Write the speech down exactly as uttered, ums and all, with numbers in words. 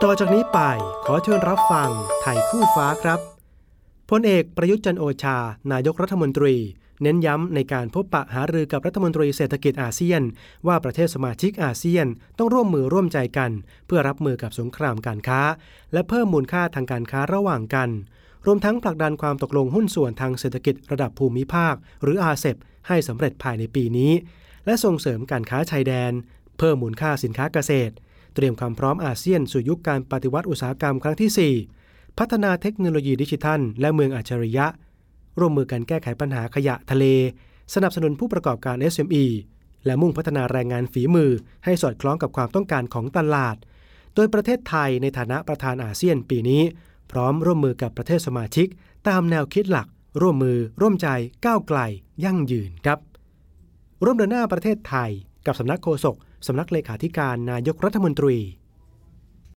ต่อจากนี้ไปขอเชิญรับฟังไทยคู่ฟ้าครับพลเอกประยุทธ์จันทร์โอชานายกรัฐมนตรีเน้นย้ำในการพบปะหารือกับรัฐมนตรีเศรษฐกิจอาเซียนว่าประเทศสมาชิกอาเซียนต้องร่วมมือร่วมใจกันเพื่อรับมือกับสงครามการค้าและเพิ่มมูลค่าทางการค้าระหว่างกันรวมทั้งผลักดันความตกลงหุ้นส่วนทางเศรษฐกิจระดับภูมิภาคหรือ อาร์ ซี อี พี ให้สำเร็จภายในปีนี้และส่งเสริมการค้าชายแดนเพิ่มมูลค่าสินค้าเกษตรเตรียมความพร้อมอาเซียนสู่ยุคการปฏิวัติอุตสาหกรรมครั้งที่สี่พัฒนาเทคโนโลยีดิจิทัลและเมืองอัจฉริยะร่วมมือกันแก้ไขปัญหาขยะทะเลสนับสนุนผู้ประกอบการ เอส เอ็ม อี และมุ่งพัฒนาแรงงานฝีมือให้สอดคล้องกับความต้องการของตลาดโดยประเทศไทยในฐานะประธานอาเซียนปีนี้พร้อมร่วมมือกับประเทศสมาชิกตามแนวคิดหลักร่วมมือร่วมใจก้าวไกลยั่งยืนครับร่วมเดินหน้าประเทศไทยกับสำนักโฆษกสำนักเลขาธิการนายกรัฐมนตรี